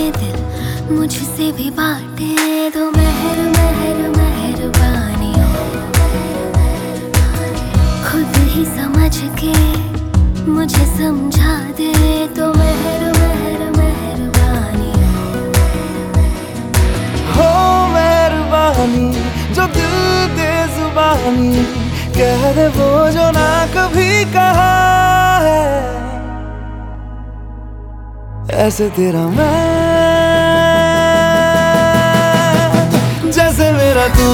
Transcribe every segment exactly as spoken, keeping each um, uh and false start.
ये दिल मुझसे भी बांटे तो मेहर मेहर मेहरबानियों, खुद ही समझ के मुझे समझा दे तो मेहर मेहर मेहरबानियों। हो मेहरबानी जो दिल दे जुबानी कह दे वो जो ना कभी कहा है, ऐसे तेरा मैं जैसे मेरा तू,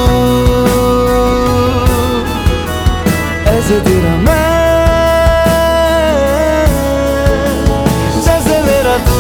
ऐसे तेरा मैं जैसे मेरा तू।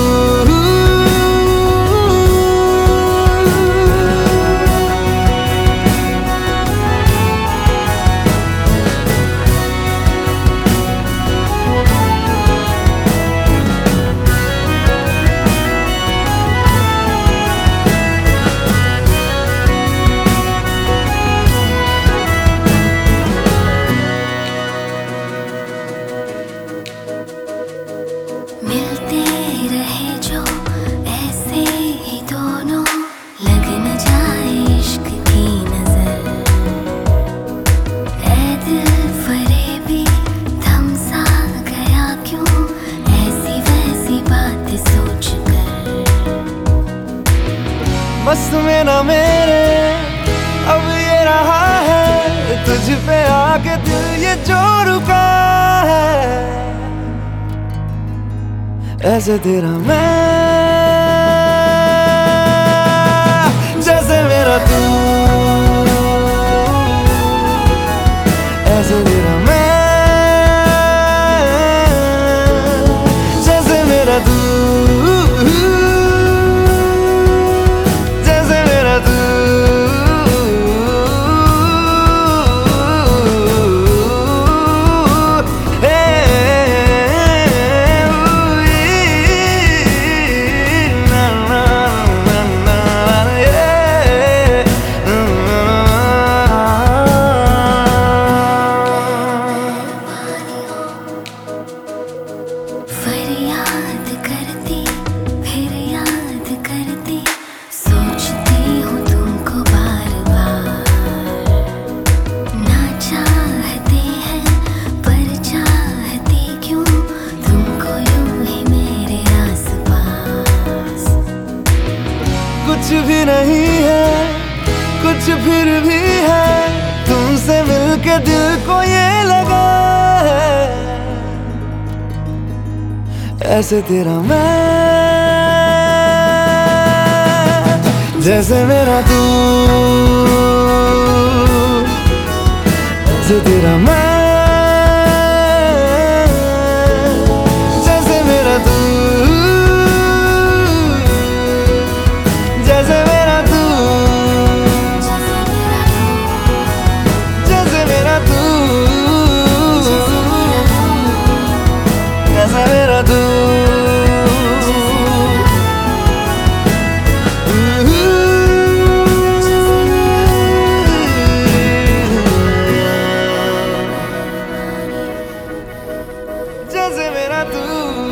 मिलते रहे जो ऐसे ही दोनों, लग न जाए इश्क की नजर। ऐ दिल फरेबी थम सा गया क्यों, ऐसी वैसी बात सोच कर। बस में ना मेरे अब ये रहा है, तुझ पे आके दिल ये जो रुका है, ऐसे तेरा मैं जैसे मेरा तू, ऐसे तेरा मैं जैसे मेरा तू, जैसे मेरा तू। फरियाद करती फिर याद करती, सोचती हूँ तुमको बार बार। ना चाहते हैं पर चाहती क्यों, तुमको यूं ही मेरे आसपास। कुछ भी नहीं है कुछ फिर भी है, तुमसे मिलके दिल को ये लगा है, ऐसे तेरा मैं जैसे मेरा तू, ऐसे तेरा मैं जैसे मेरा तू, जैसे मेरा तू, जैसे मेरा तू, जैसे मेरा तू। जैसे मेरा तू।